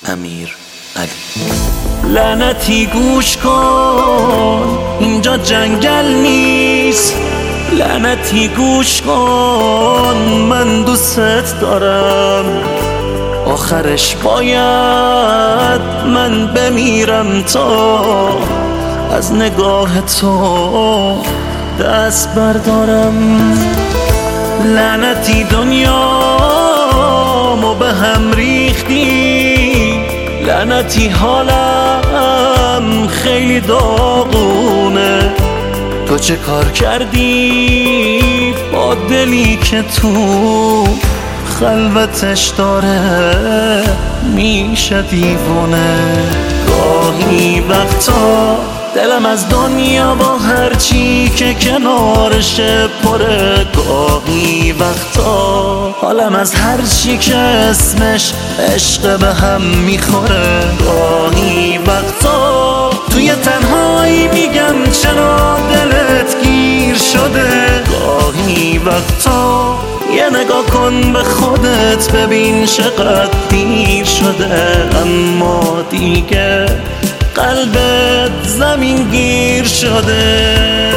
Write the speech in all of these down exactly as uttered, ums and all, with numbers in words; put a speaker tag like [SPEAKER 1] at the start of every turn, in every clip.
[SPEAKER 1] امیر علی.
[SPEAKER 2] لعنتی گوش کن، اینجا جنگل نیست. لعنتی گوش کن، من دوست دارم. آخرش باید من بمیرم تا از نگاه تو دست بردارم. لعنتی دنیامو به هم ریختی، لعنتی حالم خیلی داغونه. تو چه کار کردی با دلی که تو خلوتش داره میشه دیوونه؟ گاهی وقتا دلم از دنیا با هرچی که کنارشه پره. گاهی وقتا حالم از هرچی که اسمش عشق به هم میخوره. گاهی وقتا توی تنهایی میگم چرا دلت گیر شده. گاهی وقتا یه نگاه کن به خودت ببین چقدر دیر شده. اما دیگه قلبت زمین گیر شده.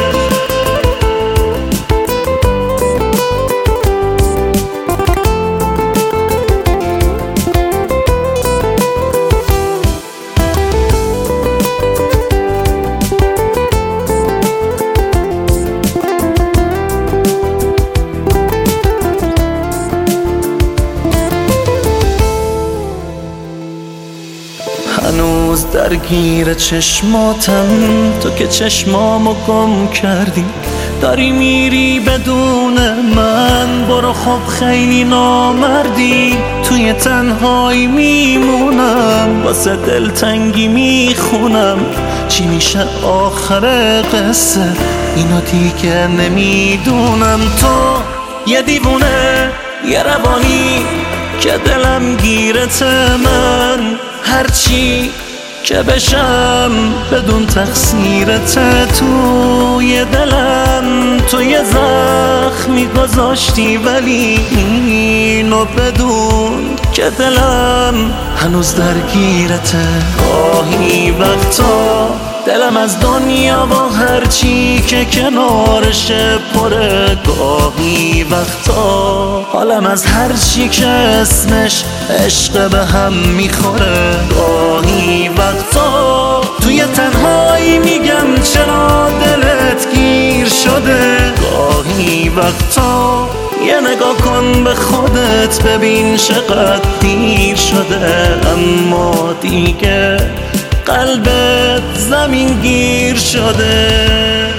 [SPEAKER 2] هنوز درگیر چشماتم، تو که چشمامو گم کردی. داری میری بدون من، برو خب خیلی نامردی. توی تنهایی میمونم، واسه دلتنگی میخونم. چی میشه آخر قصه اینو دیگه نمیدونم. تو یه دیوونه، یه روانی که دلم گیرت من. هرچی که بشم بدون تقصیرت توی دلم. تو یه زخمی گذاشتی ولی اینو بدون که دلم هنوز درگیرته. گاهی وقتا دلم از دنیا با هرچی که کنارشه پره. گاهی وقتا حالم از هرچی که اسمش عشق به هم میخوره. گاهی وقتا توی تنهایی میگم چرا دلت گیر شده. گاهی وقتا یه نگاه کن به خودت ببین چقدر دیر شده. اما دیگه قلبت زمین گیر شده.